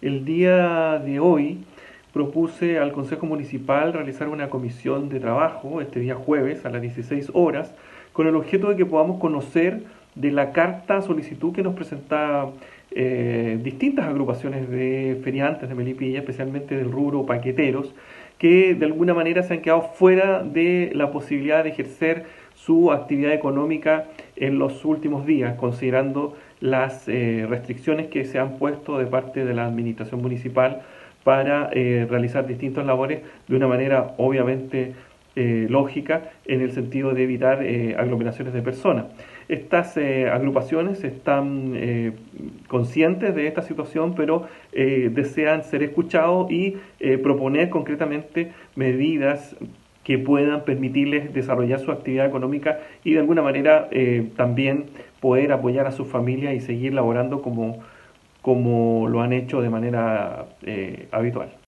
El día de hoy propuse al Consejo Municipal realizar una comisión de trabajo este día jueves a las 16 horas con el objeto de que podamos conocer de la carta solicitud que nos presenta distintas agrupaciones de feriantes de Melipilla, especialmente del rubro paqueteros, que de alguna manera se han quedado fuera de la posibilidad de ejercer su actividad económica en los últimos días, considerando las restricciones que se han puesto de parte de la administración municipal para realizar distintas labores de una manera obviamente lógica en el sentido de evitar aglomeraciones de personas. Estas agrupaciones están conscientes de esta situación, pero desean ser escuchados y proponer concretamente medidas que puedan permitirles desarrollar su actividad económica y de alguna manera también poder apoyar a sus familias y seguir laborando como lo han hecho de manera habitual.